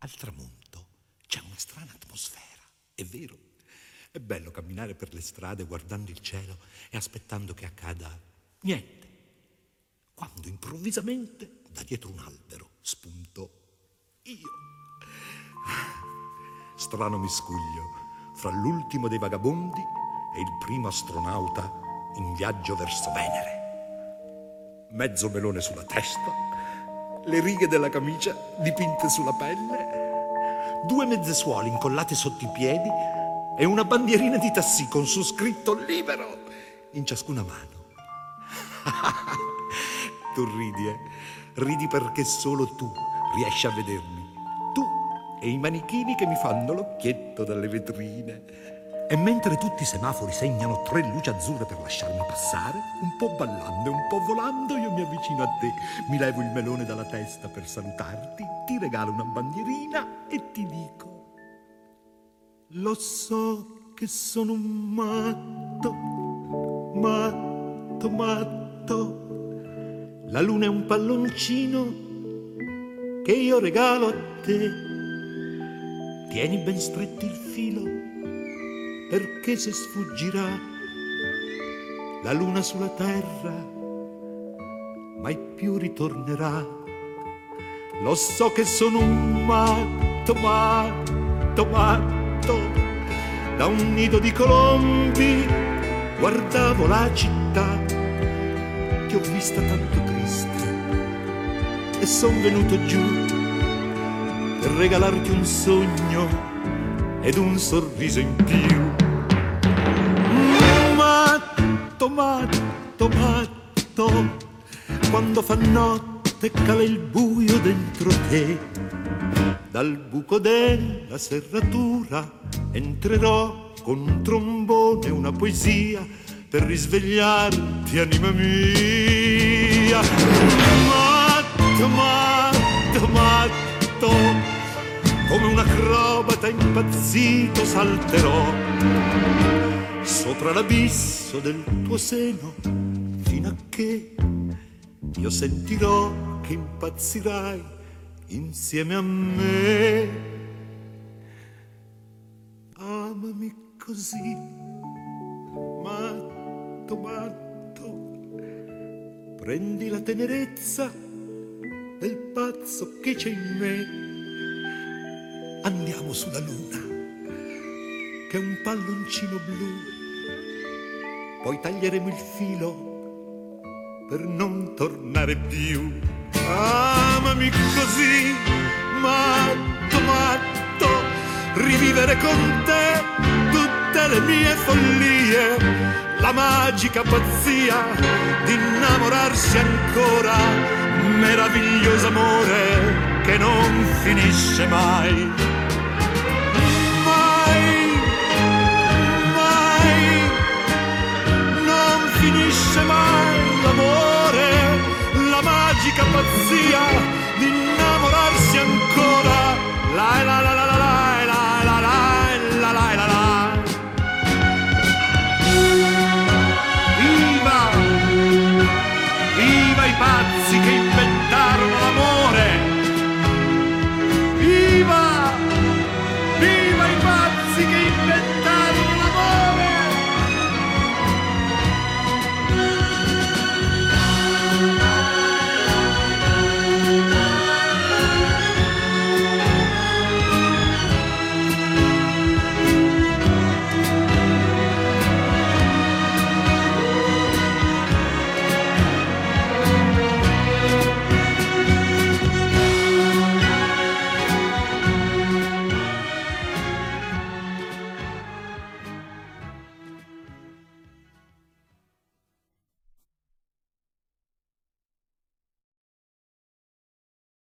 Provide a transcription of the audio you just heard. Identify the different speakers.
Speaker 1: Al tramonto c'è una strana atmosfera, è vero. È bello camminare per le strade guardando il cielo e aspettando che accada niente. Quando improvvisamente da dietro un albero spunto io. Strano miscuglio fra l'ultimo dei vagabondi e il primo astronauta in viaggio verso Venere. Mezzo melone sulla testa, le righe della camicia dipinte sulla pelle, 2 mezze suole incollate sotto i piedi e una bandierina di tassì con su scritto libero in ciascuna mano. Tu ridi, ridi perché solo tu riesci a vedermi. Tu e i manichini che mi fanno l'occhietto dalle vetrine. E mentre tutti i semafori segnano 3 luci azzurre per lasciarmi passare, un po' ballando e un po' volando, io mi avvicino a te, mi levo il melone dalla testa per salutarti, ti regalo una bandierina e ti dico: lo so che sono un matto. La luna è un palloncino che io regalo a te. Tieni ben stretto il filo, perché se sfuggirà la luna sulla terra mai più ritornerà. Lo so che sono un matto. Da un nido di colombi guardavo la città, ti ho vista tanto triste e son venuto giù per regalarti un sogno ed un sorriso in più. Matto, quando fa notte cala il buio dentro te, dal buco della serratura entrerò con un trombone e una poesia per risvegliarti, anima mia. Matto, come un acrobata impazzito salterò sopra l'abisso del tuo seno fino a che io sentirò che impazzirai insieme a me. Amami così, matto, prendi la tenerezza del pazzo che c'è in me. Andiamo sulla luna, che è un palloncino blu, poi taglieremo il filo per non tornare più. Amami così, matto, rivivere con te tutte le mie follie, la magica pazzia di innamorarsi ancora, meraviglioso amore che non finisce mai.